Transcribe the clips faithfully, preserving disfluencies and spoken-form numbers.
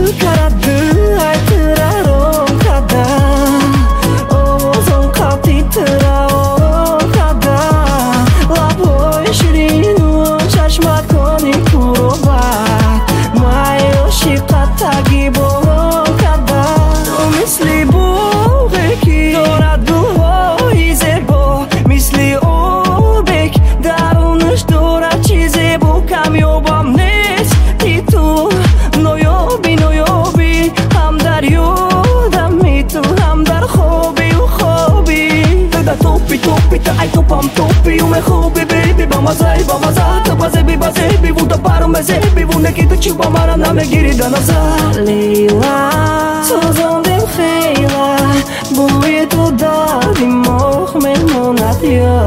qaradi aytiraron qadam ovozim qat'iy tiravon qadam laboy shirin chashma koni kurobat mayoshi qatagi boron qadam misli bug'i ki doradu hoy zebo misli obek darunish dorad chize bu kamyobam nest titu noyobi noyobi ham dar yodam mitu ham dar khobi u khobi da topi topi ta ay topam topi u me khobi baby ba mazay ba maza ta baze bi baze bi vuda paro me ze bi vune ki tu chuba mara na me giri da nazar Leila sozondim khayla buyi tu dadim moh memonat ya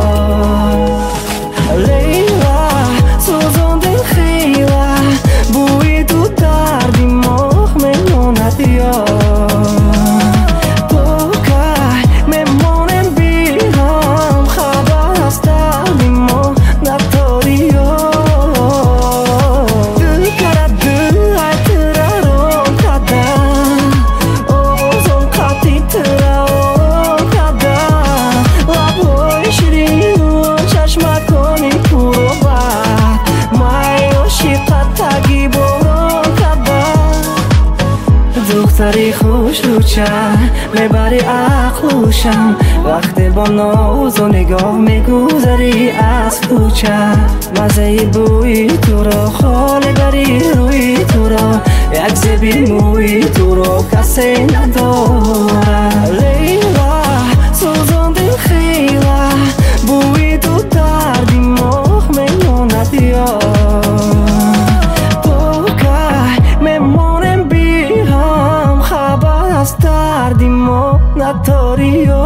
Leila sozondim khayla buyi tu dadim moh memonat ya Tokay memonem biham khabar astadim moh natoriyo Qaradi aytiraron qadam ovozim qat'iy tiravon qadam laboy shirin chashma koni kurobat mayoshi qatagi boron qadam دختری خوش روچم میبری عقلوشم وقتی با ناز و نگاه میگذری از کوچم مزه بوی تو را خاله بری روی تو را یک زبی موی تو را کسی نداره لیلا سوزاندیم خیلا بوی تو دردی مخ میماند یا Natorio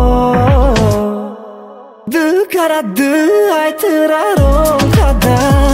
Du qaradi aytiraron qadam